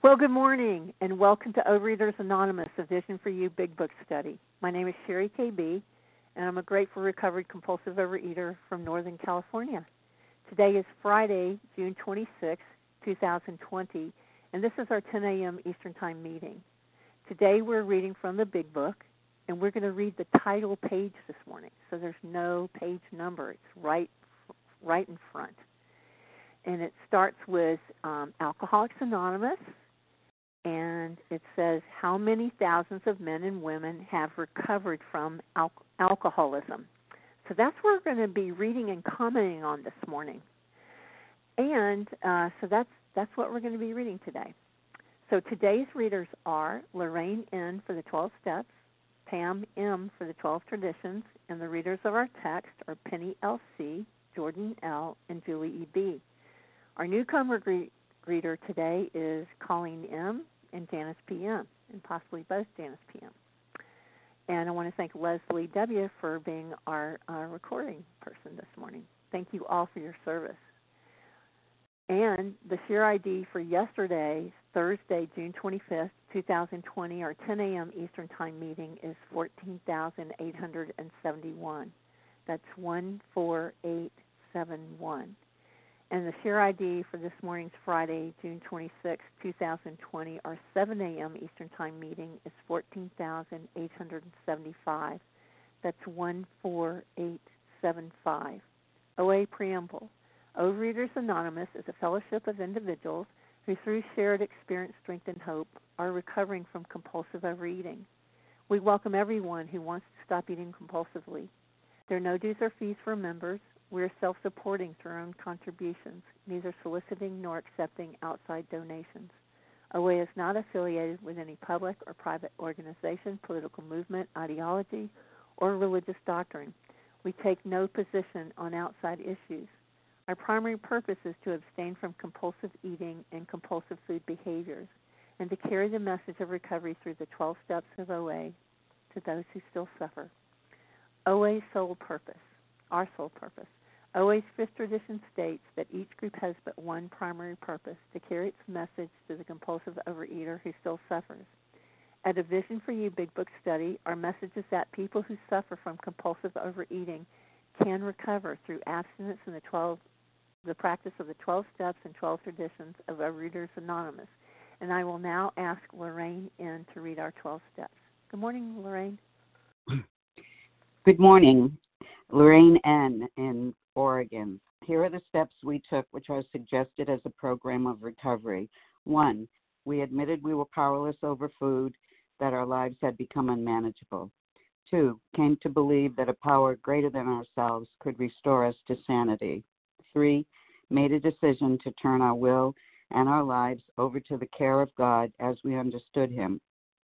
Well, good morning, and welcome to Overeaters Anonymous, a Vision for You Big Book Study. My name is Sherry KB, and I'm a grateful recovered compulsive overeater from Northern California. Today is Friday, June 26, 2020, and this is our 10 a.m. Eastern Time meeting. Today we're reading from the Big Book, and we're going to read the title page this morning, so there's no page number. It's right in front. And it starts with Alcoholics Anonymous, and it says, how many thousands of men and women have recovered from alcoholism? So that's what we're going to be reading and commenting on this morning. And so that's what we're going to be reading today. So today's readers are Lorraine N. for the 12 Steps, Pam M. for the 12 Traditions, and the readers of our text are Penny L.C., Jordan L., and Julie E.B. Our newcomer reader today is Colleen M. and Janice P.M., and possibly both Janice P.M. And I want to thank Leslie W. for being our recording person this morning. Thank you all for your service. And the share ID for yesterday, Thursday, June 25th, 2020, our 10 a.m. Eastern Time meeting is 14,871. That's 14871. And the share ID for this morning's Friday, June 26, 2020, our 7 a.m. Eastern Time meeting is 14,875. That's 14875. OA Preamble. Overeaters Anonymous is a fellowship of individuals who, through shared experience, strength, and hope, are recovering from compulsive overeating. We welcome everyone who wants to stop eating compulsively. There are no dues or fees for members. We are self-supporting through our own contributions, neither soliciting nor accepting outside donations. OA is not affiliated with any public or private organization, political movement, ideology, or religious doctrine. We take no position on outside issues. Our primary purpose is to abstain from compulsive eating and compulsive food behaviors, and to carry the message of recovery through the 12 steps of OA to those who still suffer. OA's sole purpose, our sole purpose. OA's fifth tradition states that each group has but one primary purpose, to carry its message to the compulsive overeater who still suffers. At a Vision for You Big Book Study, our message is that people who suffer from compulsive overeating can recover through abstinence and the practice of the 12 steps and 12 traditions of Overeaters Anonymous. And I will now ask Lorraine N. to read our 12 steps. Good morning, Lorraine. Good morning. Lorraine N. in Oregon. Here are the steps we took, which are suggested as a program of recovery. 1, we admitted we were powerless over food, that our lives had become unmanageable. 2, came to believe that a power greater than ourselves could restore us to sanity. 3, made a decision to turn our will and our lives over to the care of God as we understood Him.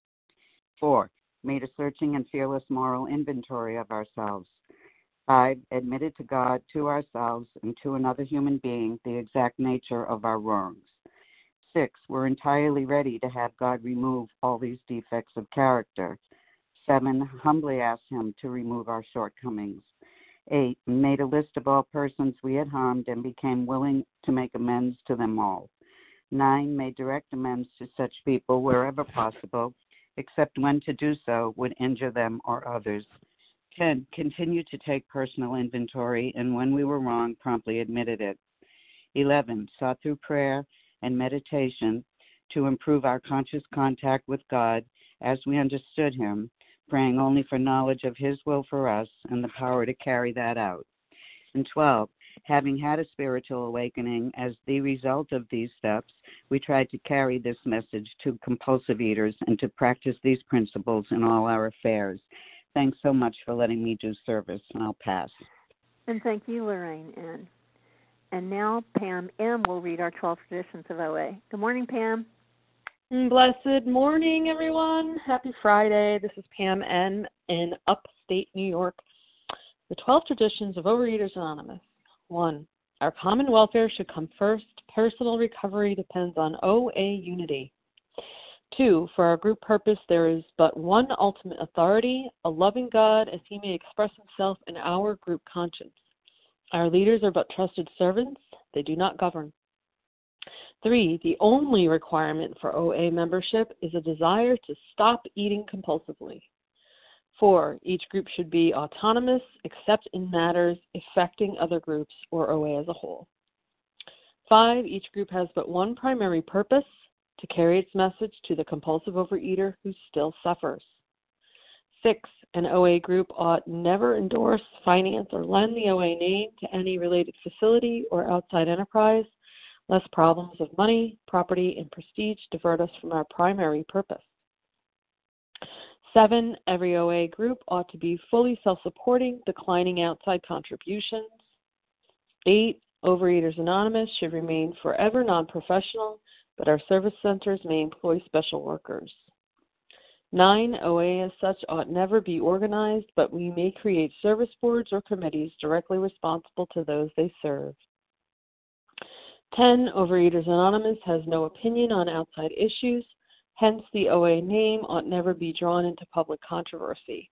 4, made a searching and fearless moral inventory of ourselves. 5, admitted to God, to ourselves, and to another human being the exact nature of our wrongs. 6, we're entirely ready to have God remove all these defects of character. 7, humbly asked Him to remove our shortcomings. 8, made a list of all persons we had harmed and became willing to make amends to them all. 9, made direct amends to such people wherever possible, except when to do so would injure them or others. 10, continued to take personal inventory, and when we were wrong, promptly admitted it. 11, sought through prayer and meditation to improve our conscious contact with God as we understood Him, praying only for knowledge of His will for us and the power to carry that out. And 12, having had a spiritual awakening as the result of these steps, we tried to carry this message to compulsive eaters and to practice these principles in all our affairs. Thanks so much for letting me do service, and I'll pass. And thank you, Lorraine N. And now Pam M. will read our 12 traditions of OA. Good morning, Pam. Blessed morning, everyone. Happy Friday. This is Pam N. in upstate New York. The 12 traditions of Overeaters Anonymous. 1, our common welfare should come first. Personal recovery depends on OA unity. 2, for our group purpose, there is but one ultimate authority, a loving God, as He may express Himself in our group conscience. Our leaders are but trusted servants. They do not govern. 3, the only requirement for OA membership is a desire to stop eating compulsively. 4, each group should be autonomous except in matters affecting other groups or OA as a whole. 5, each group has but one primary purpose, to carry its message to the compulsive overeater who still suffers. 6, an OA group ought never endorse, finance, or lend the OA name to any related facility or outside enterprise, lest problems of money, property, and prestige divert us from our primary purpose. 7, every OA group ought to be fully self-supporting, declining outside contributions. 8, Overeaters Anonymous should remain forever non-professional, but our service centers may employ special workers. 9, OA as such ought never be organized, but we may create service boards or committees directly responsible to those they serve. 10, Overeaters Anonymous has no opinion on outside issues, hence the OA name ought never be drawn into public controversy.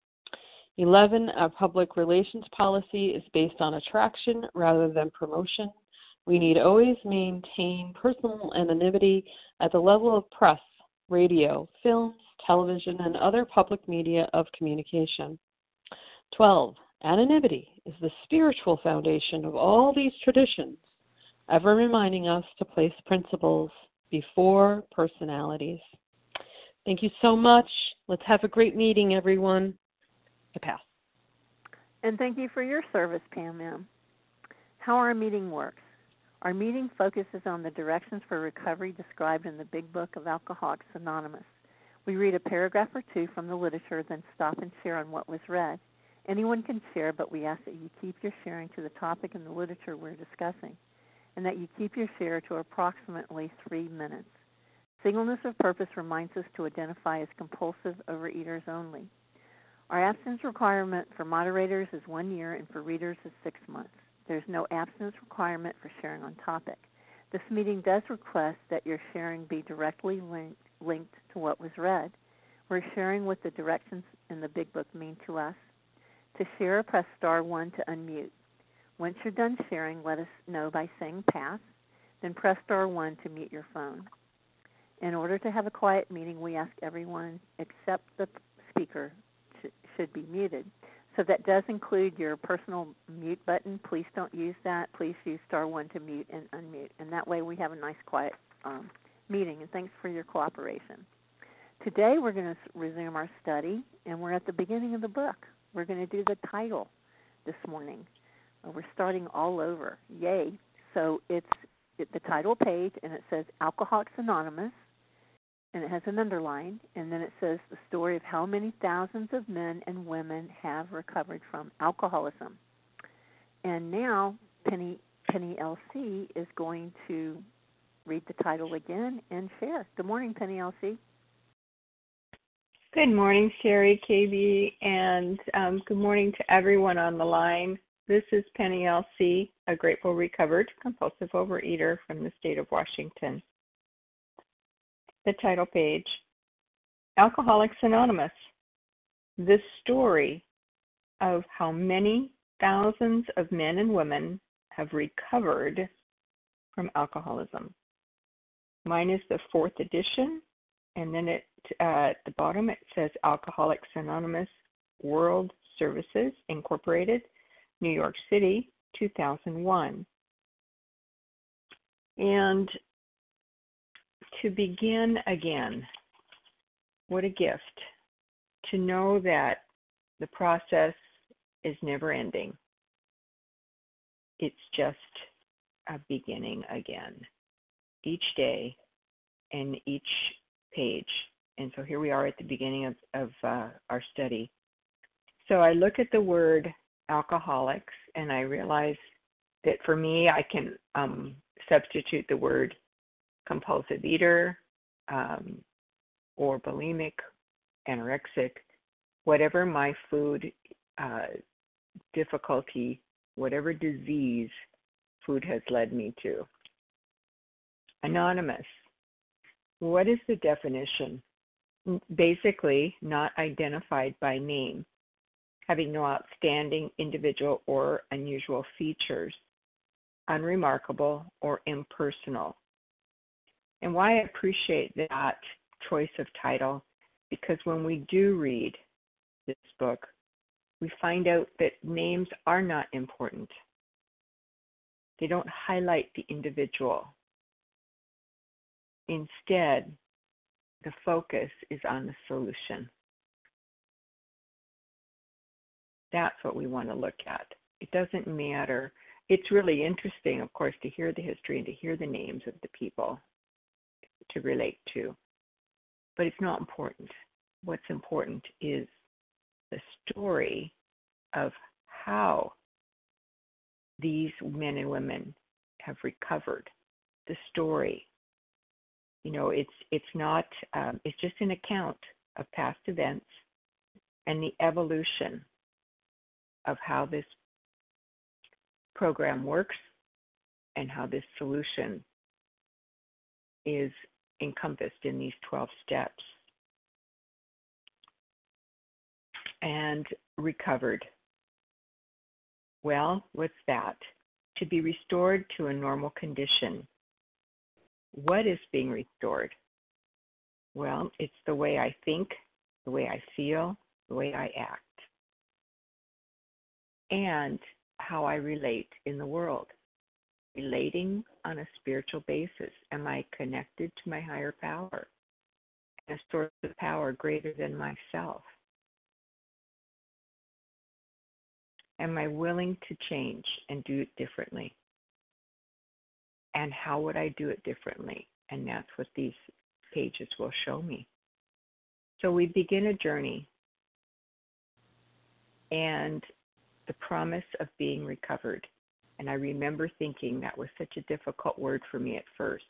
11, our public relations policy is based on attraction rather than promotion. We need always maintain personal anonymity at the level of press, radio, films, television, and other public media of communication. 12, anonymity is the spiritual foundation of all these traditions, ever reminding us to place principles before personalities. Thank you so much. Let's have a great meeting, everyone. I pass. And thank you for your service, Pam M. How our meeting works. Our meeting focuses on the directions for recovery described in the Big Book of Alcoholics Anonymous. We read a paragraph or two from the literature, then stop and share on what was read. Anyone can share, but we ask that you keep your sharing to the topic in the literature we're discussing, and that you keep your share to approximately 3 minutes. Singleness of purpose reminds us to identify as compulsive overeaters only. Our abstinence requirement for moderators is 1 year, and for readers is 6 months. There's no abstinence requirement for sharing on topic. This meeting does request that your sharing be directly linked to what was read. We're sharing what the directions in the Big Book mean to us. To share, press star 1 to unmute. Once you're done sharing, let us know by saying pass, then press star 1 to mute your phone. In order to have a quiet meeting, we ask everyone except the speaker should be muted. So that does include your personal mute button. Please don't use that. Please use star 1 to mute and unmute. And that way we have a nice quiet meeting. And thanks for your cooperation. Today we're going to resume our study, and we're at the beginning of the book. We're going to do the title this morning. We're starting all over. Yay. So it's the title page, and it says Alcoholics Anonymous, and it has an underline, and then it says the story of how many thousands of men and women have recovered from alcoholism. And now Penny LC is going to read the title again and share. Good morning, Penny LC. Good morning, Sherry KB, and good morning to everyone on the line. This is Penny LC, a grateful recovered compulsive overeater from the state of Washington. The title page, Alcoholics Anonymous, the story of how many thousands of men and women have recovered from alcoholism. Mine is the 4th edition, and then at the bottom it says Alcoholics Anonymous World Services Incorporated, New York City, 2001. And to begin again, what a gift to know that the process is never ending. It's just a beginning again, each day and each page. And so here we are at the beginning of our study. So I look at the word alcoholics, and I realize that for me, I can substitute the word compulsive eater, or bulimic, anorexic, whatever my food difficulty, whatever disease food has led me to. Anonymous. What is the definition? Basically, not identified by name, having no outstanding individual or unusual features, unremarkable or impersonal, And why I appreciate that choice of title, because when we do read this book, we find out that names are not important. They don't highlight the individual. Instead, the focus is on the solution. That's what we want to look at. It doesn't matter. It's really interesting, of course, to hear the history and to hear the names of the people to relate to. But it's not important. What's important is the story of how these men and women have recovered. The story. You know, it's not, it's just an account of past events and the evolution of how this program works and how this solution is encompassed in these 12 steps. And recovered. Well, what's that? To be restored to a normal condition. What is being restored? Well, it's the way I think, the way I feel, the way I act, and how I relate in the world. Relating on a spiritual basis. Am I connected to my higher power? A source of power greater than myself? Am I willing to change and do it differently? And how would I do it differently? And that's what these pages will show me. So we begin a journey and the promise of being recovered. And I remember thinking that was such a difficult word for me at first.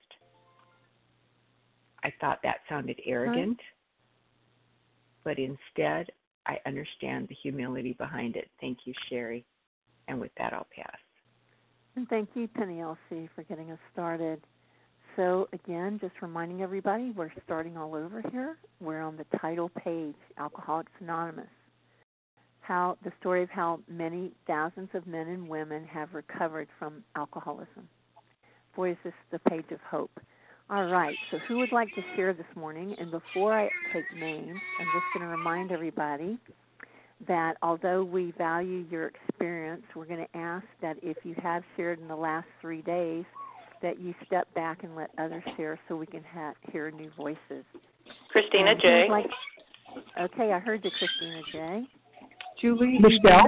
I thought that sounded arrogant, but instead I understand the humility behind it. Thank you, Sherry. And with that, I'll pass. And thank you, Penny Elsie, for getting us started. So again, just reminding everybody, we're starting all over here. We're on the title page, Alcoholics Anonymous. How the story of how many thousands of men and women have recovered from alcoholism. Boy, is this the page of hope. All right, so who would like to share this morning? And before I take names, I'm just going to remind everybody that although we value your experience, we're going to ask that if you have shared in the last 3 days, that you step back and let others share so we can hear new voices. Christina J. Okay, I heard the Christina J. Julie. Michelle.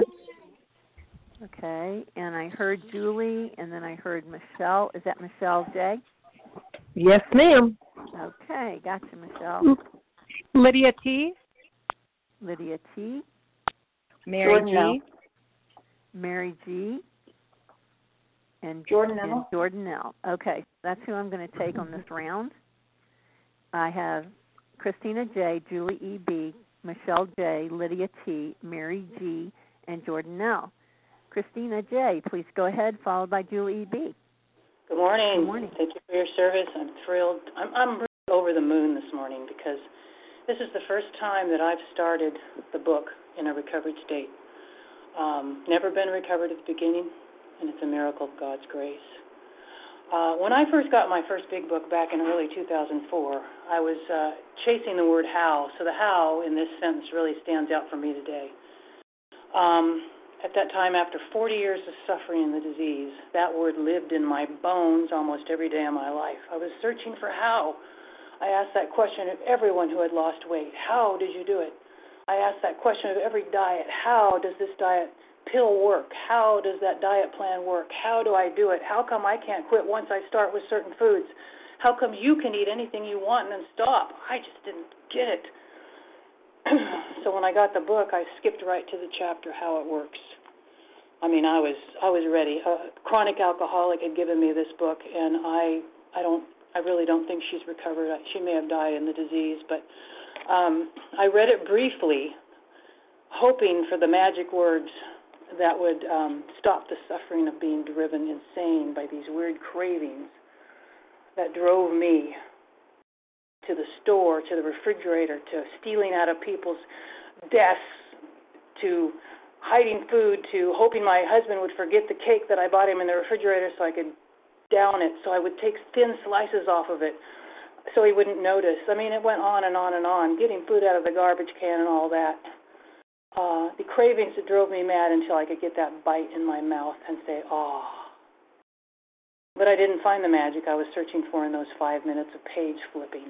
Okay, and I heard Julie, and then I heard Michelle. Is that Michelle J? Yes, ma'am. Okay, gotcha, Michelle. Lydia T. Lydia T. Mary G. Mary G. And Jordan and L. Jordan L. Okay, that's who I'm going to take on this round. I have Christina J., Julie E. B., Michelle J., Lydia T., Mary G., and Jordan L. Christina J., please go ahead, followed by Julie E. B. Good morning. Good morning. Thank you for your service. I'm thrilled. I'm really over the moon this morning because this is the first time that I've started the book in a recovered state. Never been recovered at the beginning, and it's a miracle of God's grace. When I first got my first big book back in early 2004, I was chasing the word how, so the how in this sentence really stands out for me today. At that time, after 40 years of suffering in the disease, that word lived in my bones almost every day of my life. I was searching for how. I asked that question of everyone who had lost weight. How did you do it? I asked that question of every diet. How does this diet pill work? How does that diet plan work? How do I do it? How come I can't quit once I start with certain foods? How come you can eat anything you want and then stop? I just didn't get it. So when I got the book, I skipped right to the chapter, How It Works. I mean, I was ready. A chronic alcoholic had given me this book, and I really don't think she's recovered. She may have died in the disease, but I read it briefly, hoping for the magic words that would stop the suffering of being driven insane by these weird cravings that drove me to the store, to the refrigerator, to stealing out of people's desks, to hiding food, to hoping my husband would forget the cake that I bought him in the refrigerator so I could down it, so I would take thin slices off of it. so he wouldn't notice. I mean, it went on and on and on, getting food out of the garbage can and all that. The cravings that drove me mad until I could get that bite in my mouth and say, oh. But I didn't find the magic I was searching for in those 5 minutes of page flipping.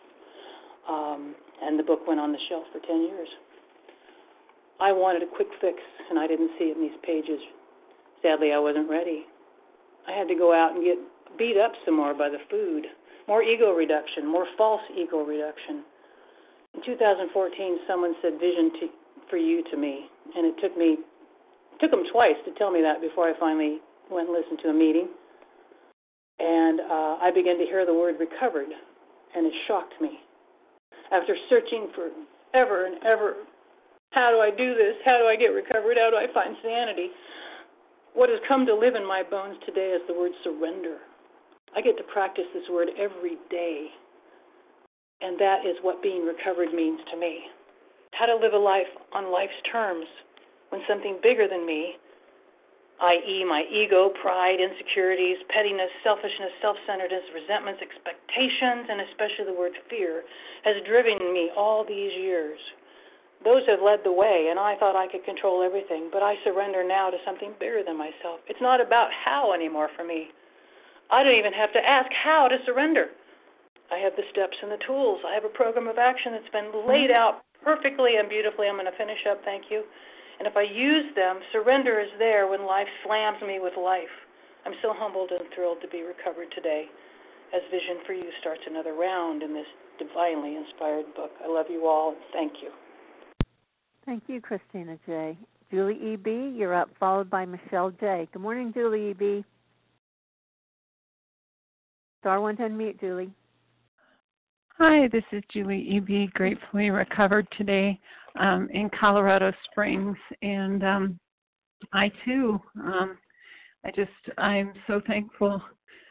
And the book went on the shelf for 10 years. I wanted a quick fix, and I didn't see it in these pages. Sadly, I wasn't ready. I had to go out and get beat up some more by the food. More ego reduction, more false ego reduction. In 2014, someone said vision for you to me, and it took them twice to tell me that before I finally went and listened to a meeting. And I began to hear the word recovered, and it shocked me. After searching for ever and ever, how do I do this? How do I get recovered? How do I find sanity? What has come to live in my bones today is the word surrender. I get to practice this word every day, and that is what being recovered means to me. How to live a life on life's terms when something bigger than me, i.e. my ego, pride, insecurities, pettiness, selfishness, self-centeredness, resentments, expectations, and especially the word fear, has driven me all these years. Those have led the way, and I thought I could control everything, but I surrender now to something bigger than myself. It's not about how anymore for me. I don't even have to ask how to surrender. I have the steps and the tools. I have a program of action that's been laid out perfectly and beautifully. I'm going to finish up, thank you. And if I use them, surrender is there when life slams me with life. I'm so humbled and thrilled to be recovered today as Vision for You starts another round in this divinely inspired book. I love you all. Thank you. Thank you, Christina J. Julie E.B., you're up, followed by Michelle J. Good morning, Julie E.B. Star one to unmute, Julie. Hi, this is Julie E.B., gratefully recovered today in Colorado Springs. And I, too, I'm so thankful.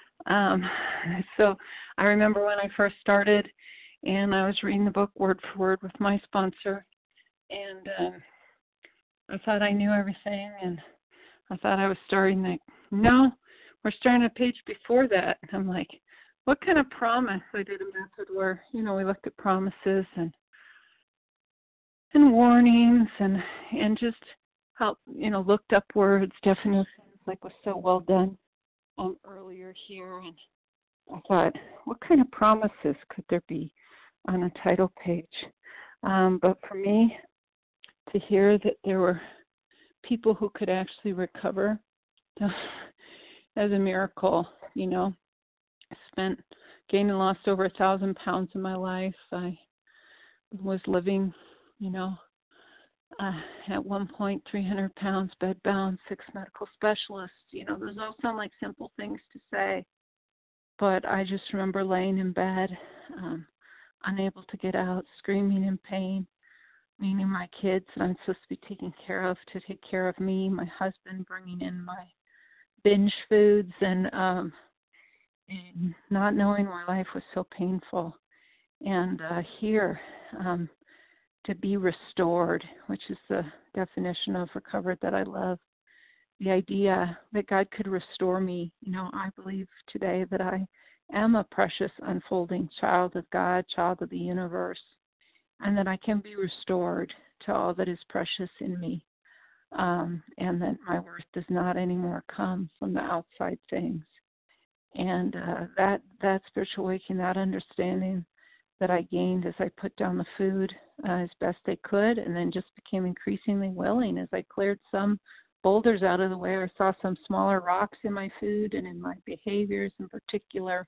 So I remember when I first started, and I was reading the book word for word with my sponsor, and I thought I knew everything, and I thought I was starting that. No, we're starting a page before that. I'm like, what kind of promise? I did a method where, we looked at promises and warnings and just help, looked up words, definitions, like was so well done earlier here. And I thought, what kind of promises could there be on a title page? But for me, to hear that there were people who could actually recover as a miracle, gained and lost over 1,000 pounds in my life. I was living, at one point 300 pounds, bedbound, 6 medical specialists. Those all sound like simple things to say, but I just remember laying in bed, unable to get out, screaming in pain, meaning my kids that I'm supposed to be taking care of to take care of me, my husband bringing in my binge foods, and not knowing why life was so painful. And here, to be restored, which is the definition of recovered that I love, the idea that God could restore me. I believe today that I am a precious unfolding child of God, child of the universe, and that I can be restored to all that is precious in me, and that my worth does not anymore come from the outside things. And that spiritual awakening, that understanding that I gained as I put down the food as best I could, and then just became increasingly willing as I cleared some boulders out of the way, or saw some smaller rocks in my food and in my behaviors in particular.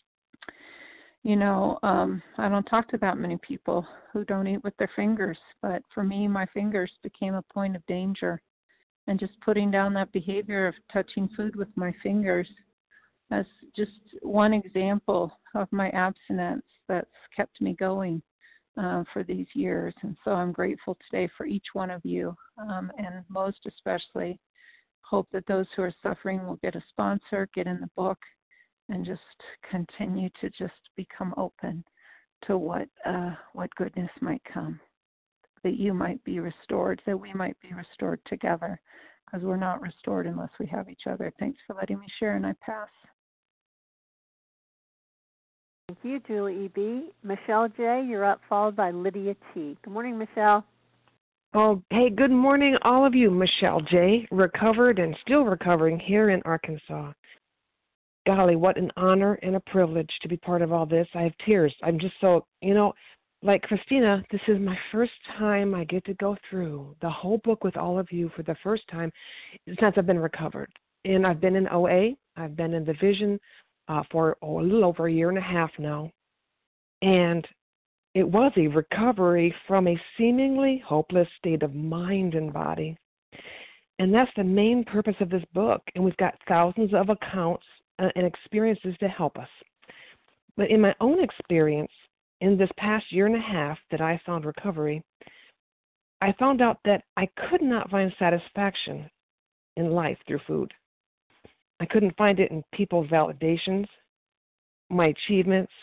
I don't talk to that many people who don't eat with their fingers, but for me, my fingers became a point of danger. And just putting down that behavior of touching food with my fingers as just one example of my abstinence that's kept me going for these years. And so I'm grateful today for each one of you, and most especially hope that those who are suffering will get a sponsor, get in the book, and just continue to just become open to what goodness might come, that you might be restored, that we might be restored together, because we're not restored unless we have each other. Thanks for letting me share, and I pass. Thank you, Julie E.B. Michelle J., you're up, followed by Lydia T. Good morning, Michelle. Oh, hey, good morning, all of you. Michelle J., recovered and still recovering here in Arkansas. Golly, what an honor and a privilege to be part of all this. I have tears. I'm just so, like Christina, this is my first time I get to go through the whole book with all of you for the first time since I've been recovered. And I've been in OA. I've been in the Vision for a little over a year and a half now. And it was a recovery from a seemingly hopeless state of mind and body. And that's the main purpose of this book. And we've got thousands of accounts and experiences to help us. But in my own experience, in this past year and a half that I found recovery, I found out that I could not find satisfaction in life through food. I couldn't find it in people's validations, my achievements.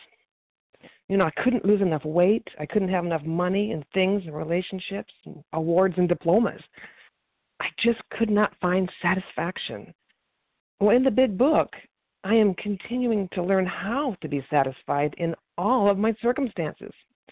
I couldn't lose enough weight. I couldn't have enough money and things and relationships and awards and diplomas. I just could not find satisfaction. Well, in the big book, I am continuing to learn how to be satisfied in all of my circumstances.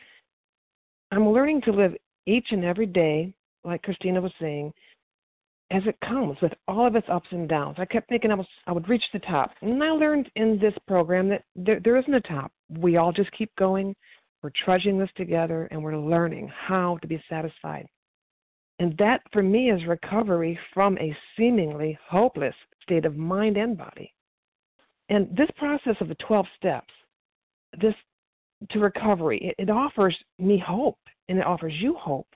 I'm learning to live each and every day, like Christina was saying, as it comes with all of its ups and downs. I kept thinking I would reach the top. And I learned in this program that there isn't a top. We all just keep going. We're trudging this together, and we're learning how to be satisfied. And that, for me, is recovery from a seemingly hopeless state of mind and body. And this process of the 12 steps, this to recovery, it offers me hope, and it offers you hope.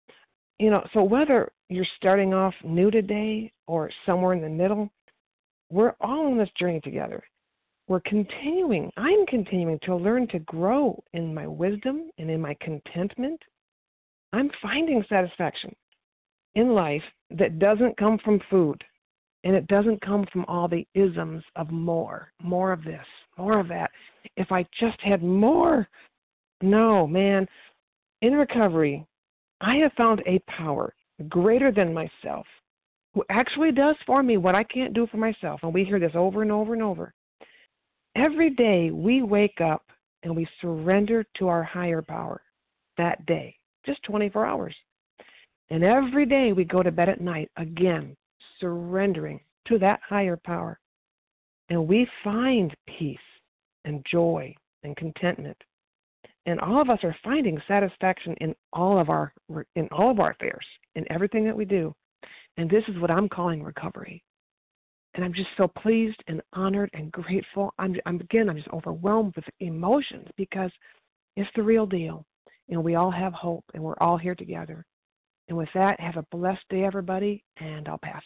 So whether you're starting off new today or somewhere in the middle, we're all on this journey together. I'm continuing to learn to grow in my wisdom and in my contentment. I'm finding satisfaction in life that doesn't come from food, and it doesn't come from all the isms of more of this, more of that. If I just had more. No, man. In recovery, I have found a power greater than myself who actually does for me what I can't do for myself. And we hear this over and over and over. Every day we wake up and we surrender to our higher power that day, just 24 hours. And every day we go to bed at night, again, surrendering to that higher power. And we find peace and joy and contentment. And all of us are finding satisfaction in all of our affairs, in everything that we do. And this is what I'm calling recovery. And I'm just so pleased and honored and grateful. I'm just overwhelmed with emotions because it's the real deal. We all have hope, and we're all here together. And with that, have a blessed day, everybody, and I'll pass.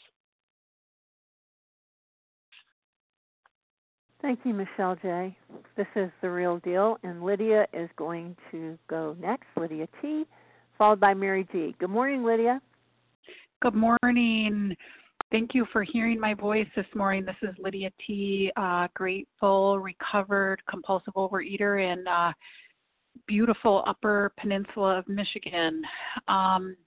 Thank you, Michelle J. This is the real deal, and Lydia is going to go next, Lydia T., followed by Mary G. Good morning, Lydia. Good morning. Thank you for hearing my voice this morning. This is Lydia T., grateful, recovered, compulsive overeater in beautiful Upper Peninsula of Michigan. I'm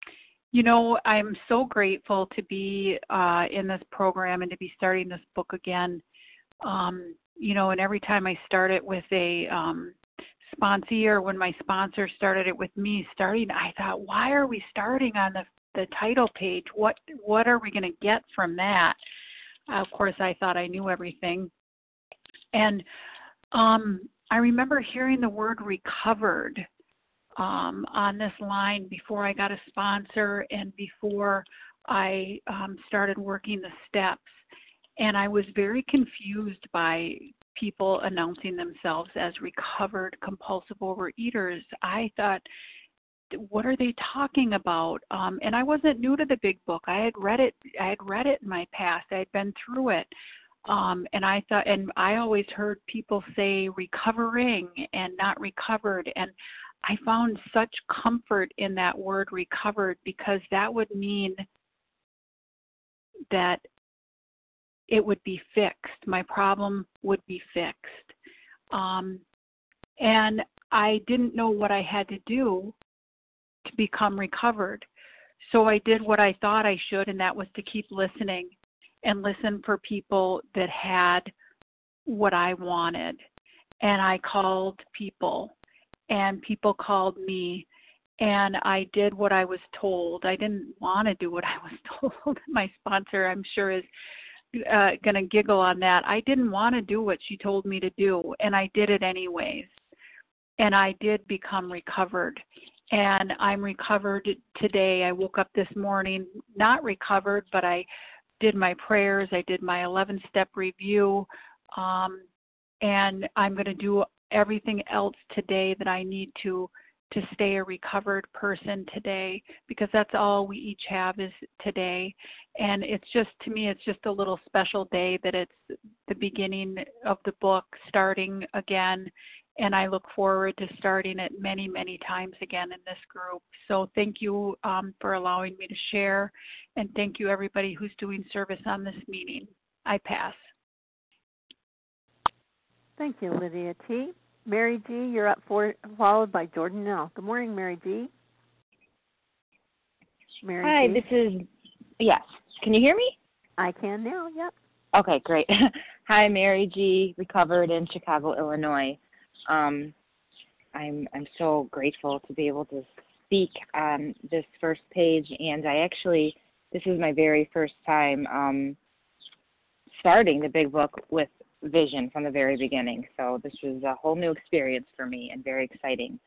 so grateful to be in this program and to be starting this book again. And every time I start it with a sponsee, or when my sponsor started it with me I thought, why are we starting on the title page? What are we going to get from that? Of course, I thought I knew everything. And I remember hearing the word recovered on this line before I got a sponsor and before I started working the steps. And I was very confused by people announcing themselves as recovered compulsive overeaters. I thought, what are they talking about? And I wasn't new to the big book. I had read it in my past. I had been through it. And I always heard people say recovering and not recovered. And I found such comfort in that word recovered, because that would mean that it would be fixed. My problem would be fixed. And I didn't know what I had to do to become recovered. So I did what I thought I should, and that was to keep listening and listen for people that had what I wanted. and I called people, and people called me, and I did what I was told. I didn't want to do what I was told. My sponsor, I'm sure, is going to giggle on that. I didn't want to do what she told me to do, and I did it anyways. And I did become recovered. And I'm recovered today. I woke up this morning, not recovered, but I did my prayers. I did my 11-step review. And I'm going to do everything else today that I need to stay a recovered person today, because that's all we each have is today. And it's just, to me, it's just a little special day that it's the beginning of the book starting again. And I look forward to starting it many, many times again in this group. So thank you for allowing me to share. And thank you, everybody who's doing service on this meeting. I pass. Thank you, Lydia T. Mary G., you're up, followed by Jordan L. Good morning, Mary G. Hi, this is, yes. Can you hear me? I can now, yep. Okay, great. Hi, Mary G., recovered in Chicago, Illinois. I'm so grateful to be able to speak on this first page, and this is my very first time starting the big book with vision from the very beginning. So this was a whole new experience for me and very exciting.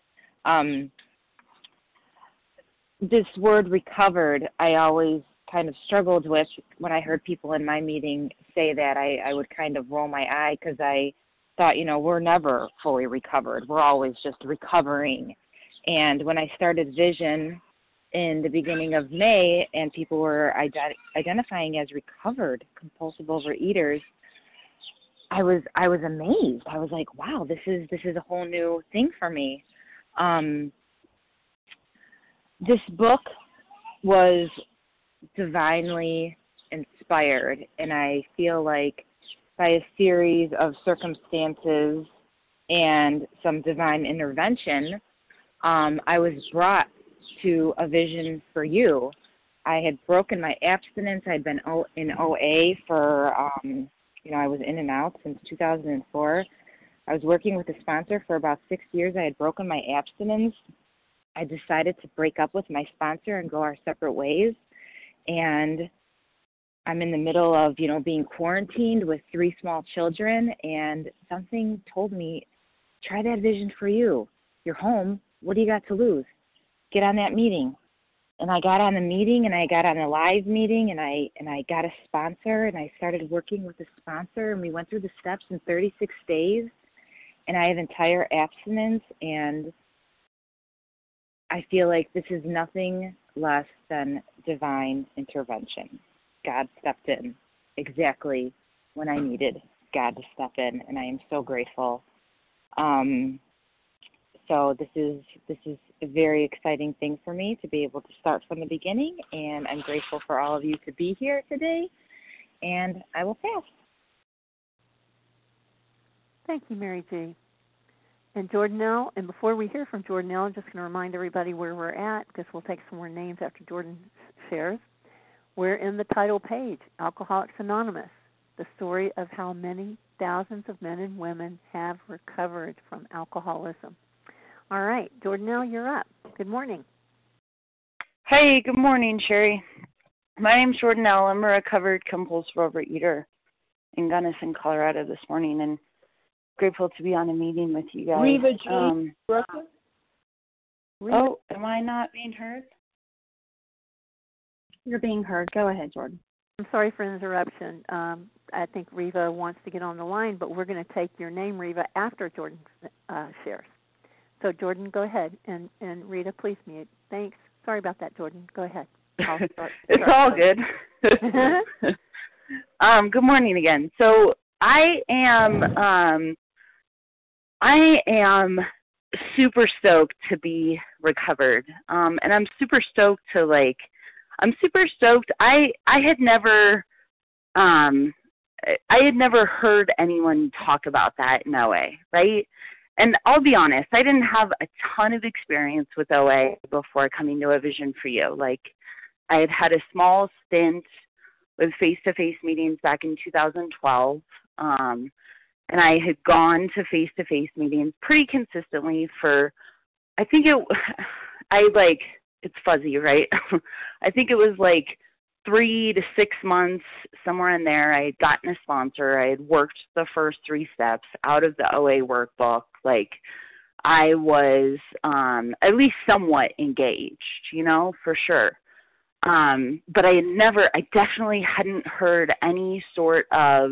This word recovered, I always kind of struggled with when I heard people in my meeting say that. I would kind of roll my eye because I thought, we're never fully recovered. We're always just recovering. And when I started Vision in the beginning of May and people were identifying as recovered compulsive overeaters, I was amazed. I was like, wow, this is a whole new thing for me. This book was divinely inspired, and I feel like by a series of circumstances and some divine intervention, I was brought to a vision for you. I had broken my abstinence. I had been in OA for, I was in and out since 2004. I was working with a sponsor for about 6 years. I had broken my abstinence. I decided to break up with my sponsor and go our separate ways. And I'm in the middle of, being quarantined with 3 small children, and something told me, try that vision for you. You're home. What do you got to lose? Get on that meeting. And I got on the meeting, and I got on a live meeting, and I got a sponsor, and I started working with a sponsor, and we went through the steps in 36 days, and I have entire abstinence, and I feel like this is nothing less than divine intervention. God stepped in exactly when I needed God to step in, and I am so grateful. So this is a very exciting thing for me to be able to start from the beginning, and I'm grateful for all of you to be here today, and I will pass. Thank you, Mary G. And Jordan L., and before we hear from Jordan L., I'm just going to remind everybody where we're at, because we'll take some more names after Jordan shares. We're in the title page, Alcoholics Anonymous, the story of how many thousands of men and women have recovered from alcoholism. All right, Jordan L., you're up. Good morning. Hey, good morning, Sherry. My name's Jordan L. I'm a recovered compulsive overeater in Gunnison, Colorado this morning, and grateful to be on a meeting with you guys. Reva G. Oh, am I not being heard? You're being heard. Go ahead, Jordan. I'm sorry for interruption. I think Reva wants to get on the line, but we're going to take your name, Reva, after Jordan shares. So, Jordan, go ahead. And Rita, please mute. Thanks. Sorry about that, Jordan. Go ahead. It's all good. Good morning again. So I am super stoked to be recovered. And I'm super stoked to I had never heard anyone talk about that in OA, right? And I'll be honest, I didn't have a ton of experience with OA before coming to A Vision for You. Like, I had a small stint with face-to-face meetings back in 2012. and I had gone to face-to-face meetings pretty consistently for, I think it's fuzzy, right? I think it was like 3 to 6 months, somewhere in there. I had gotten a sponsor. I had worked the first 3 steps out of the OA workbook. Like, I was at least somewhat engaged, for sure. But I definitely hadn't heard any sort of,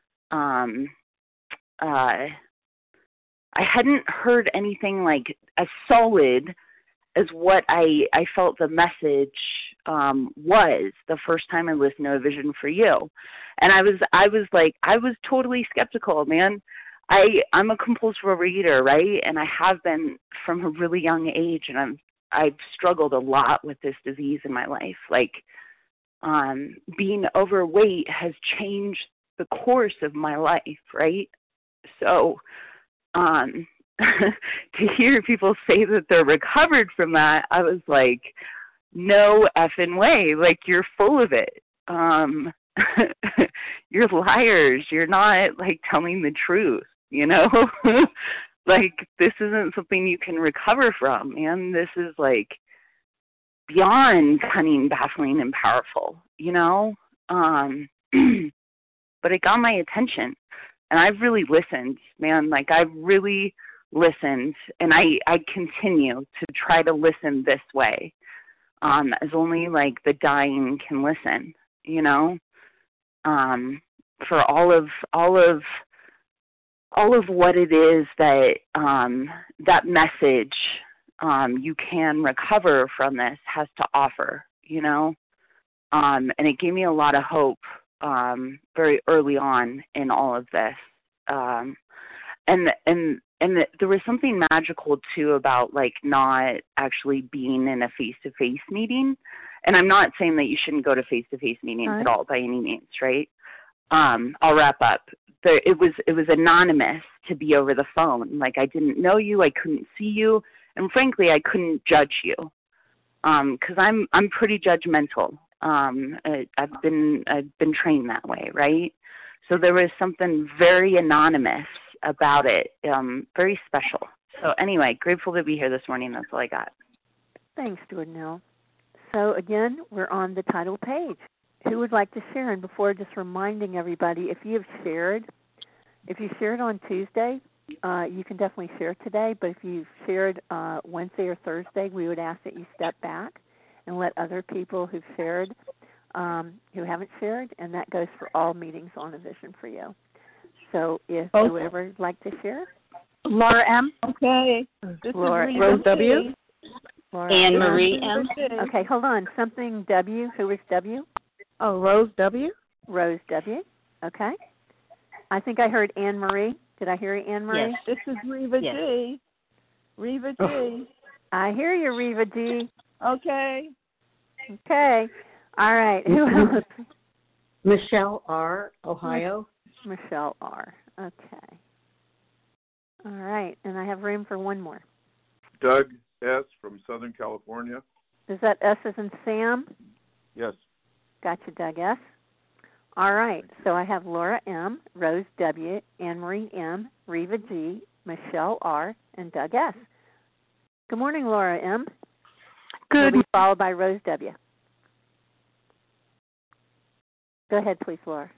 I hadn't heard anything like as solid as what I felt the message was the first time I listened to A Vision for You. And I was totally skeptical, man. I'm a compulsive overeater, right? And I have been from a really young age, and I've struggled a lot with this disease in my life. Like, being overweight has changed the course of my life, right? So, to hear people say that they're recovered from that, I was like, no effing way. Like, you're full of it. You're liars. You're not, like, telling the truth, Like, this isn't something you can recover from, man. This is, like, beyond cunning, baffling, and powerful, But it got my attention, and I've really listened, man. Like, I've really listened, and I continue to try to listen this way, as only, like, the dying can listen, for all of what it is that that message you can recover from this has to offer, and it gave me a lot of hope very early on in all of this, and there was something magical too about, like, not actually being in a face-to-face meeting. And I'm not saying that you shouldn't go to face-to-face meetings at all by any means, right? I'll wrap up. It was anonymous to be over the phone. Like, I didn't know you, I couldn't see you, and frankly, I couldn't judge you, because I'm pretty judgmental. I've been trained that way, right? So there was something very anonymous about it, very special. So anyway, grateful to be here this morning. That's all I got. Thanks, Jordanelle. So again, we're on the title page. Who would like to share? And before, just reminding everybody, if you shared on Tuesday, you can definitely share today. But if you shared Wednesday or Thursday, we would ask that you step back and let other people who've shared, who haven't shared, and that goes for all meetings on A Vision for You. So if whoever would like to share. Laura M. Okay. This Laura, is Rose W. Laura Anne Marie M. Okay, hold on. Something W. Who is W? Oh, Rose W. Rose W. Okay. I think I heard Anne Marie. Did I hear Anne Marie? Yes. This is Reva G. Reva G. I hear you, Reva G. Okay. Okay. All right. Who else? Michelle R., Ohio. Michelle R. Okay. All right. And I have room for one more. Doug S. from Southern California. Is that S as in Sam? Yes. Gotcha, Doug S. All right. So I have Laura M., Rose W., Anne Marie M., Reva G., Michelle R., and Doug S. Good morning, Laura M. Good. Will be followed by Rose W. Go ahead, please, Laura.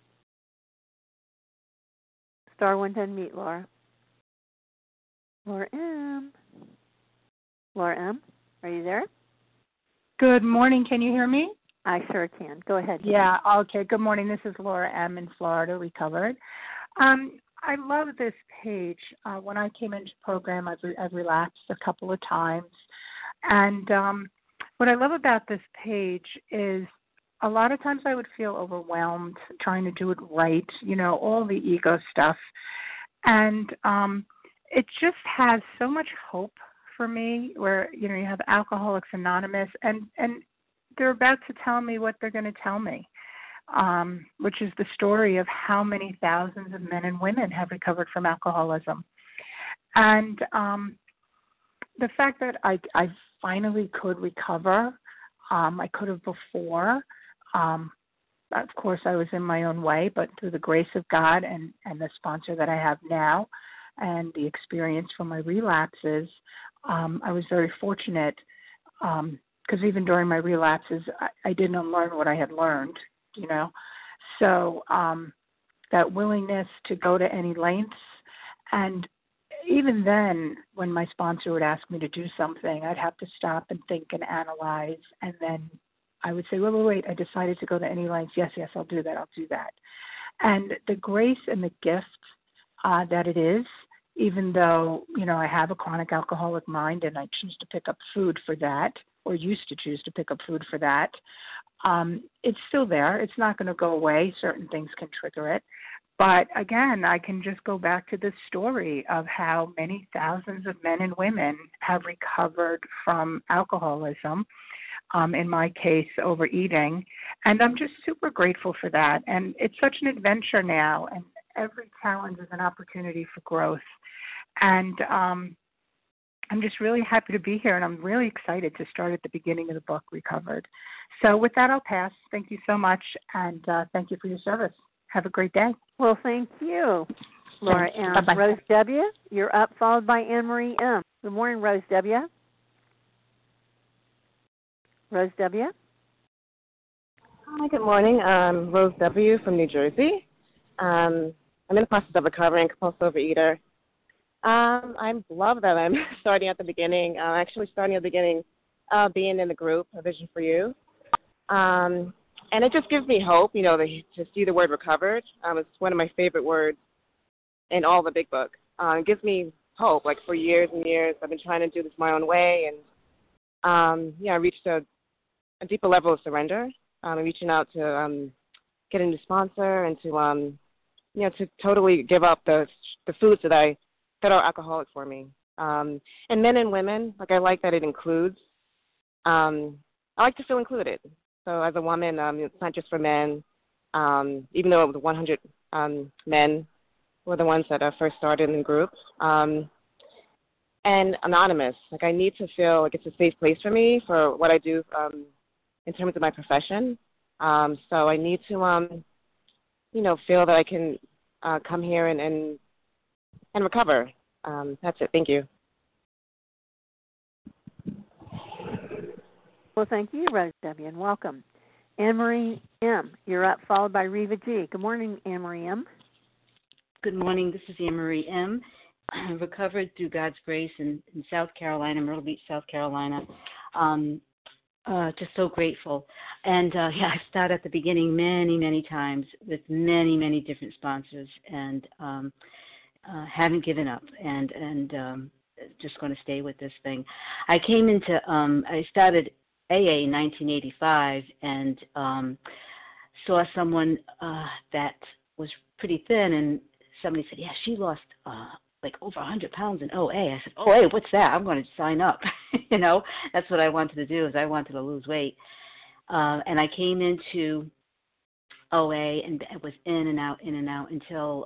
Star 1 to unmute, Laura. Laura M. Laura M., are you there? Good morning. Can you hear me? I sure can. Go ahead. Yeah, okay. Good morning. This is Laura M. in Florida, recovered. I love this page. When I came into the program, I've relapsed a couple of times. And what I love about this page is a lot of times I would feel overwhelmed trying to do it right, all the ego stuff. And it just has so much hope for me where, you have Alcoholics Anonymous and they're about to tell me what they're going to tell me, which is the story of how many thousands of men and women have recovered from alcoholism. And the fact that I finally could recover, I could have before, of course, I was in my own way, but through the grace of God and the sponsor that I have now and the experience from my relapses, I was very fortunate because even during my relapses, I didn't unlearn what I had learned, you know. So that willingness to go to any lengths, and even then, when my sponsor would ask me to do something, I'd have to stop and think and analyze, and then I would say, wait, I decided to go to any lengths. Yes, I'll do that. And the grace and the gift that it is, even though, you know, I have a chronic alcoholic mind and I choose to pick up food for that, or used to choose to pick up food for that, it's still there. It's not going to go away. Certain things can trigger it. But again, I can just go back to the story of how many thousands of men and women have recovered from alcoholism, in my case, overeating. And I'm just super grateful for that. And it's such an adventure now, and every challenge is an opportunity for growth. And I'm just really happy to be here, and I'm really excited to start at the beginning of the book, Recovered. So with that, I'll pass. Thank you so much, and thank you for your service. Have a great day. Well, thank you, Laura M. Bye-bye. Rose W., you're up, followed by Anne Marie M. Good morning, Rose W. Rose W. Hi, good morning. I'm Rose W. from New Jersey. I'm in the process of recovering compulsive overeater. I love that I'm starting at the beginning. Actually starting at the beginning, being in the group, A Vision for You. And it just gives me hope, you know, to see the word recovered. It's one of my favorite words in all the big book. It gives me hope. Like for years and years, I've been trying to do this my own way. And, I reached a deeper level of surrender. I'm reaching out to get a new sponsor and to, to totally give up the foods that are alcoholic for me. And men and women, like I like that it includes. I like to feel included. So as a woman, it's not just for men. Even though it was 100 men were the ones that first started in the group. And anonymous. Like I need to feel like it's a safe place for me for what I do in terms of my profession. So I need to, feel that I can come here and recover. That's it. Thank you. Well, thank you, Rose W., and welcome. Anne Marie M., you're up, followed by Reva G. Good morning, Anne Marie M. Good morning. This is Anne Marie M. I recovered through God's grace in South Carolina, Myrtle Beach, South Carolina. Just so grateful. And, I started at the beginning many, many times with many, many different sponsors, and haven't given up, and just going to stay with this thing. I came into, I started AA in 1985 and saw someone that was pretty thin, and somebody said, yeah, she lost like over 100 pounds in OA. I said, OA, what's that? I'm going to sign up. That's what I wanted to do, is I wanted to lose weight. And I came into OA and was in and out until,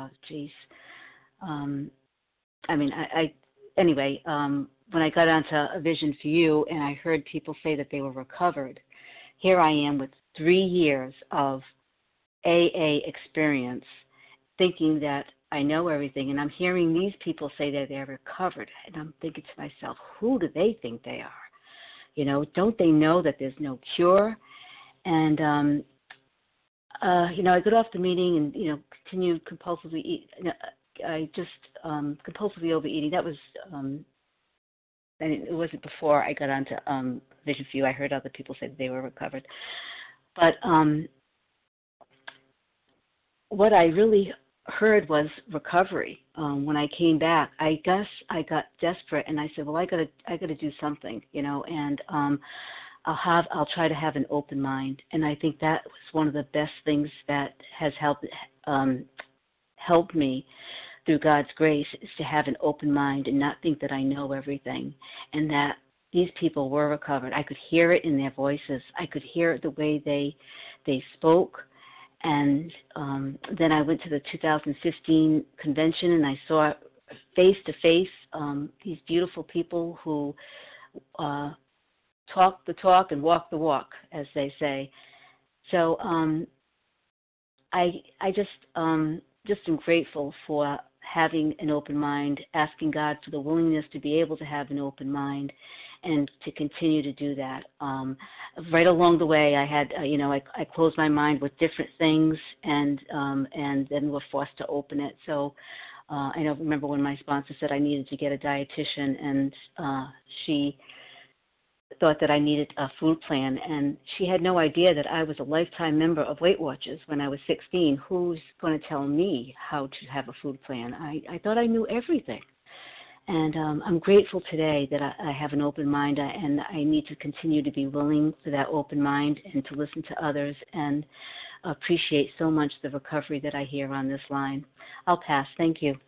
when I got onto A Vision for You and I heard people say that they were recovered, here I am with 3 years of AA experience, thinking that I know everything, and I'm hearing these people say that they're recovered, and I'm thinking to myself, who do they think they are? Don't they know that there's no cure? And, I got off the meeting and, continued compulsively eat. I just compulsively overeating. That was, and it wasn't before I got onto Vision for You. I heard other people say that they were recovered. But what I really heard was recovery. When I came back, I guess I got desperate, and I said, well, I gotta do something, and I'll try to have an open mind. And I think that was one of the best things that has helped me through God's grace, is to have an open mind and not think that I know everything, and that these people were recovered. I could hear it in their voices. I could hear it the way they spoke. And then I went to the 2015 convention, and I saw face-to-face these beautiful people who talk the talk and walk the walk, as they say. So I just am grateful for having an open mind, asking God for the willingness to be able to have an open mind, and to continue to do that. Right along the way, I had, I closed my mind with different things, and then were forced to open it. So I remember when my sponsor said I needed to get a dietitian, and she thought that I needed a food plan, and she had no idea that I was a lifetime member of Weight Watchers when I was 16. Who's going to tell me how to have a food plan? I thought I knew everything. And I'm grateful today that I have an open mind, and I need to continue to be willing for that open mind and to listen to others, and appreciate so much the recovery that I hear on this line. I'll pass. Thank you.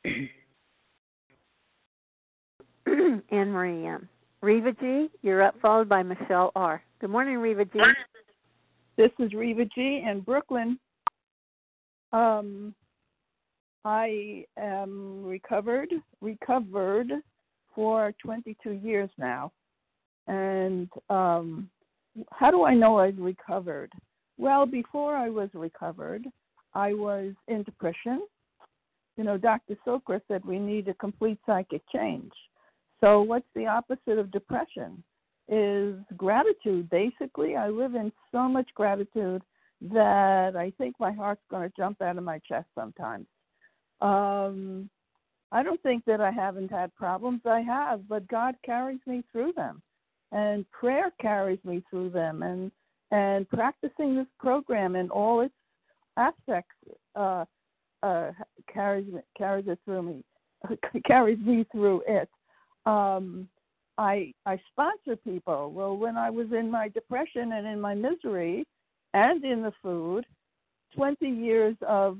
Anne Marie M. Reva G., you're up, followed by Michelle R. Good morning, Reva G. This is Reva G. in Brooklyn. I am recovered for 22 years now. And how do I know I've recovered? Well, before I was recovered, I was in depression. Dr. Sokra said we need a complete psychic change. So what's the opposite of depression? Is gratitude. Basically, I live in so much gratitude that I think my heart's going to jump out of my chest sometimes. I don't think that I haven't had problems. I have, but God carries me through them, and prayer carries me through them, and practicing this program in all its aspects carries it through me, carries me through it. I sponsor people. Well, when I was in my depression and in my misery and in the food, 20 years of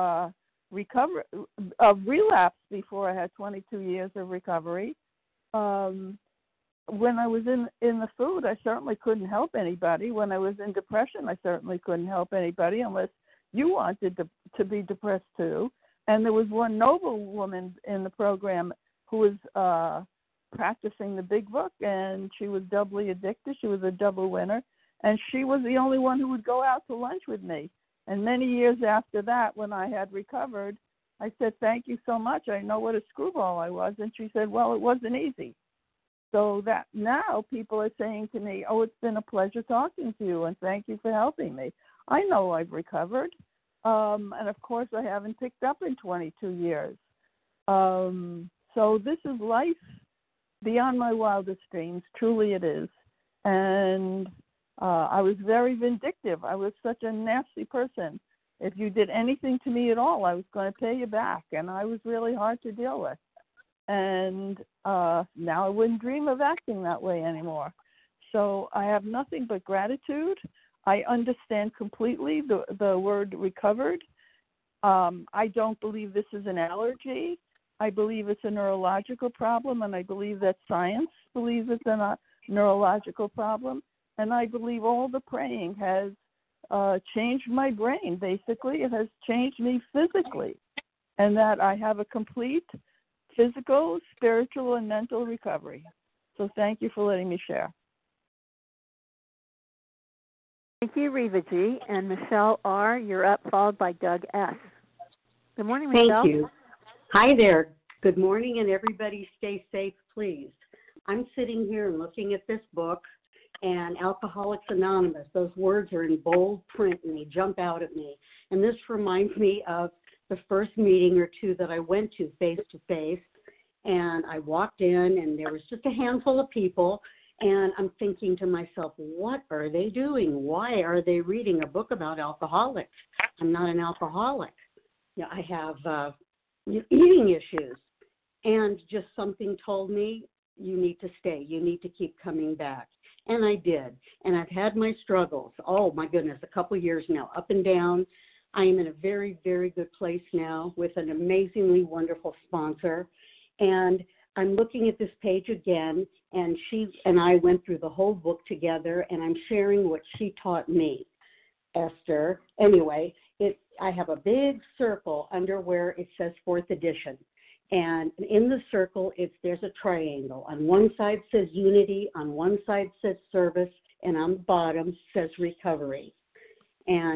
relapse before I had 22 years of recovery. When I was in the food, I certainly couldn't help anybody. When I was in depression, I certainly couldn't help anybody unless you wanted to be depressed too. And there was one noble woman in the program who was practicing the big book, and she was doubly addicted. She was a double winner, and she was the only one who would go out to lunch with me. And many years after that, when I had recovered, I said, thank you so much. I know what a screwball I was. And she said, well, it wasn't easy. So that now people are saying to me, oh, it's been a pleasure talking to you, and thank you for helping me. I know I've recovered. And, of course, I haven't picked up in 22 years. So this is life beyond my wildest dreams. Truly it is. And I was very vindictive. I was such a nasty person. If you did anything to me at all, I was going to pay you back. And I was really hard to deal with. And now I wouldn't dream of acting that way anymore. So I have nothing but gratitude. I understand completely the word recovered. I don't believe this is an allergy. I believe it's a neurological problem, and I believe that science believes it's a neurological problem. And I believe all the praying has changed my brain, basically. It has changed me physically, and that I have a complete physical, spiritual, and mental recovery. So thank you for letting me share. Thank you, Reva G. And Michelle R., you're up, followed by Doug S. Good morning, Michelle. Thank you. Hi there. Good morning, and everybody stay safe, please. I'm sitting here and looking at this book, and Alcoholics Anonymous. Those words are in bold print, and they jump out at me. And this reminds me of the first meeting or two that I went to face-to-face, and I walked in, and there was just a handful of people, and I'm thinking to myself, what are they doing? Why are they reading a book about alcoholics? I'm not an alcoholic. I have eating issues, and just something told me, you need to stay. You need to keep coming back. And I did. And I've had my struggles. Oh, my goodness, a couple years now, up and down. I am in a very, very good place now with an amazingly wonderful sponsor. And I'm looking at this page again, and she and I went through the whole book together, and I'm sharing what she taught me, Esther. Anyway, I have a big circle under where it says 4th edition. And in the circle, there's a triangle. On one side says unity, on one side says service, and on the bottom says recovery. And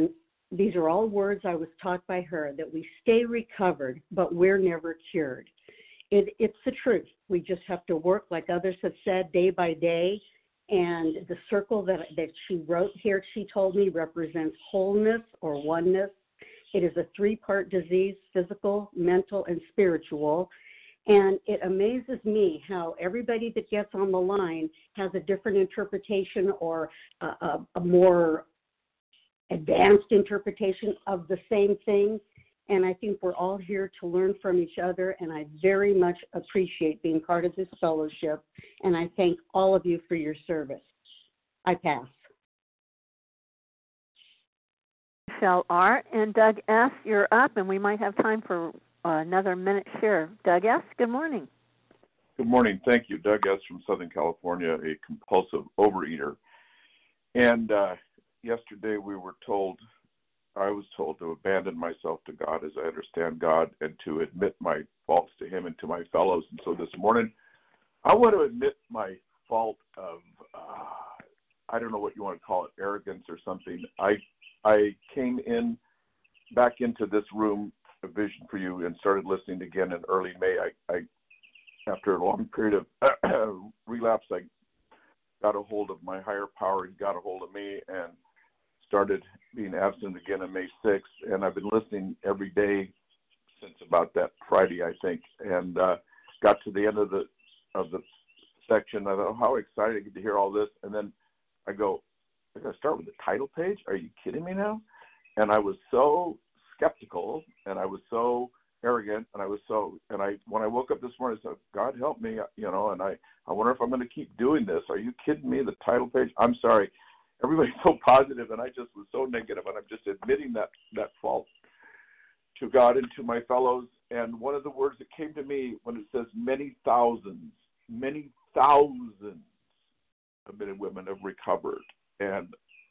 these are all words I was taught by her, that we stay recovered, but we're never cured. It's the truth. We just have to work, like others have said, day by day. And the circle that she wrote here, she told me, represents wholeness or oneness. It is a 3-part disease: physical, mental, and spiritual. And it amazes me how everybody that gets on the line has a different interpretation or a more advanced interpretation of the same thing. And I think we're all here to learn from each other, and I very much appreciate being part of this fellowship, and I thank all of you for your service. I pass. Michelle R. and Doug S., you're up, and we might have time for another minute share. Doug S., good morning. Good morning. Thank you. Doug S. from Southern California, a compulsive overeater. And yesterday I was told to abandon myself to God as I understand God and to admit my faults to Him and to my fellows. And so this morning, I want to admit my fault of, I don't know what you want to call it, arrogance or something. I came back into this room, A Vision for You, and started listening again in early May. I after a long period of relapse, I got a hold of my higher power and got a hold of me and started being absent again on May 6th, and I've been listening every day since about that Friday, I think, and got to the end of the section. I thought, oh, how excited I get to hear all this, and then I go, I got to start with the title page? Are you kidding me now? And I was so skeptical, and I was so arrogant, and when I woke up this morning, I said, God help me, and I wonder if I'm going to keep doing this. Are you kidding me? The title page? I'm sorry. Everybody's so positive, and I just was so negative, and I'm just admitting that fault to God and to my fellows. And one of the words that came to me when it says many thousands of men and women have recovered. And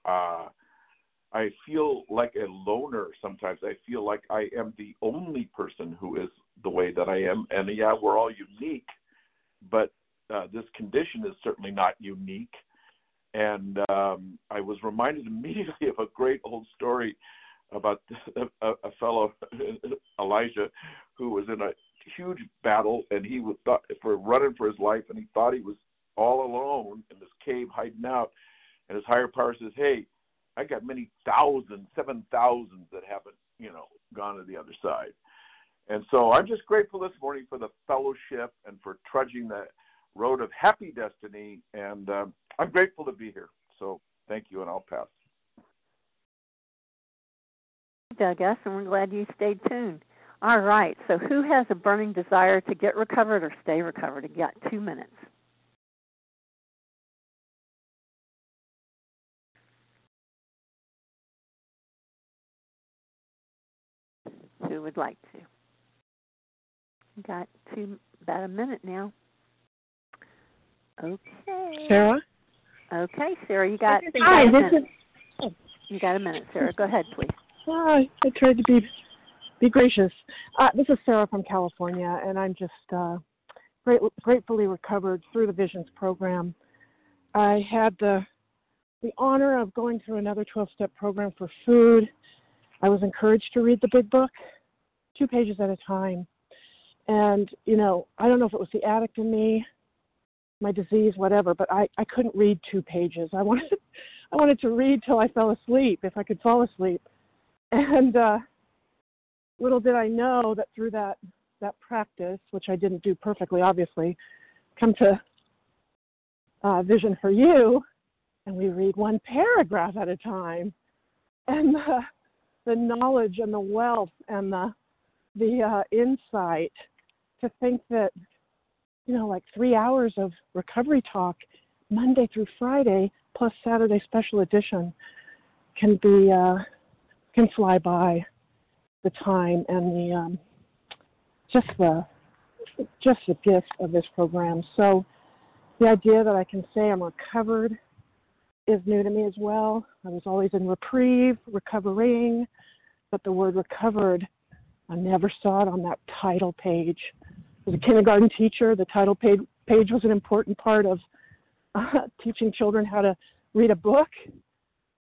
I feel like a loner sometimes. I feel like I am the only person who is the way that I am. And, yeah, we're all unique, but this condition is certainly not unique. And I was reminded immediately of a great old story about a fellow, Elijah, who was in a huge battle, and he was running for his life, and he thought he was all alone in this cave hiding out. And his higher power says, hey, I got many thousands, 7,000 that haven't, gone to the other side. And so I'm just grateful this morning for the fellowship and for trudging the road of happy destiny, and I'm grateful to be here. So thank you, and I'll pass. Doug S., and we're glad you stayed tuned. All right, so who has a burning desire to get recovered or stay recovered? You got 2 minutes. Who would like to? You got about a minute now. Okay. Sarah? Okay, Sarah, you got Hi, a minute. You got a minute, Sarah. Go ahead, please. Hi, I tried to be gracious. This is Sarah from California, and I'm just gratefully recovered through the Visions program. I had the honor of going through another 12-step program for food. I was encouraged to read the big book, 2 pages at a time. And, I don't know if it was the addict in me, my disease, whatever, but I couldn't read 2 pages. I wanted to read till I fell asleep, if I could fall asleep. And little did I know that through that practice, which I didn't do perfectly, obviously, come to Vision for You, and we read 1 paragraph at a time. And the knowledge and the wealth and the insight to think that, like 3 hours of recovery talk, Monday through Friday, plus Saturday special edition, can fly by the time and just the gift of this program. So the idea that I can say I'm recovered is new to me as well. I was always in reprieve, recovering, but the word recovered, I never saw it on that title page. As a kindergarten teacher, the title page was an important part of teaching children how to read a book.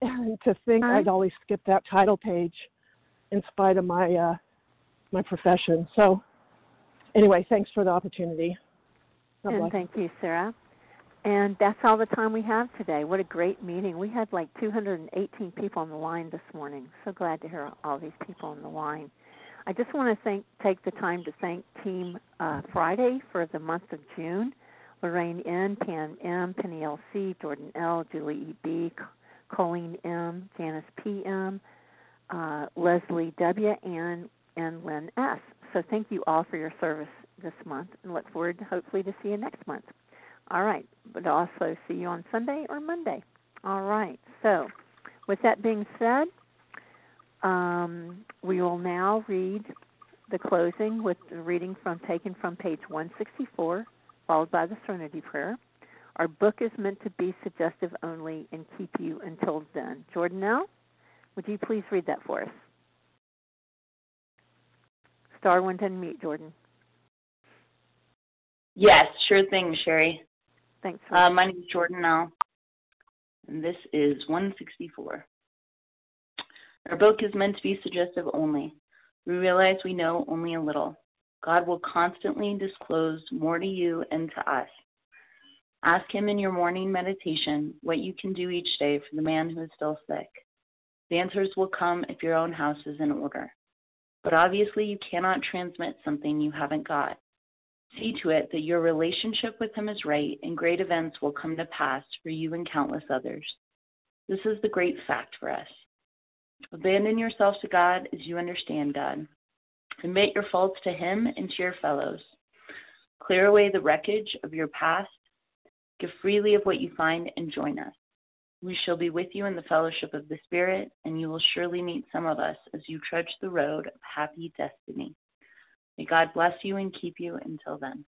And to think I'd always skip that title page in spite of my my profession. So anyway, thanks for the opportunity. God bless. Thank you, Sarah. And that's all the time we have today. What a great meeting. We had like 218 people on the line this morning. So glad to hear all these people on the line. I just want to take the time to thank Team Friday for the month of June. Lorraine N., Pan M., Penny L.C., Jordan L., Julie E.B., Colleen M., Janice P.M., Leslie W., and Lynn S. So thank you all for your service this month, and look forward to hopefully to see you next month. All right, but also see you on Sunday or Monday. All right, so with that being said, we will now read the closing with the reading taken from page 164, followed by the Serenity Prayer. Our book is meant to be suggestive only and keep you until then. Jordan L., would you please read that for us? Star one to unmute, Jordan. Yes, sure thing, Sherry. Thanks. My name is Jordan L., and this is 164. Our book is meant to be suggestive only. We realize we know only a little. God will constantly disclose more to you and to us. Ask Him in your morning meditation what you can do each day for the man who is still sick. The answers will come if your own house is in order. But obviously you cannot transmit something you haven't got. See to it that your relationship with Him is right, and great events will come to pass for you and countless others. This is the great fact for us. Abandon yourself to God as you understand God. Admit your faults to Him and to your fellows. Clear away the wreckage of your past. Give freely of what you find and join us. We shall be with you in the fellowship of the Spirit, and you will surely meet some of us as you trudge the road of happy destiny. May God bless you and keep you until then.